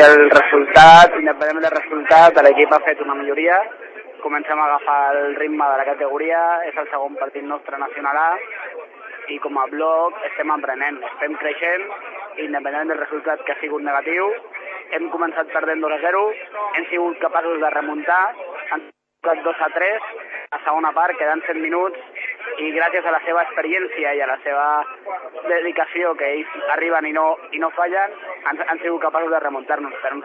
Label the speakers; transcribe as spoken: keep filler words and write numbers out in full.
Speaker 1: el resultat, independentment del resultat, l'equip ha fet una milloria, comencem a agafar el ritme de la categoria, és el segon partit nostre nacional A, i com a bloc estem emprenent, estem creixent, independentment del resultat que ha sigut negatiu. Hem començat perdent dos a zero, hem sigut capaços de remuntar, han tocat dos a tres, a segona part, quedant set minuts, i gràcies a la seva experiència i a la seva dedicació, que ells arriben i no, i no fallen, han, han sigut capaços de remuntar-nos. Per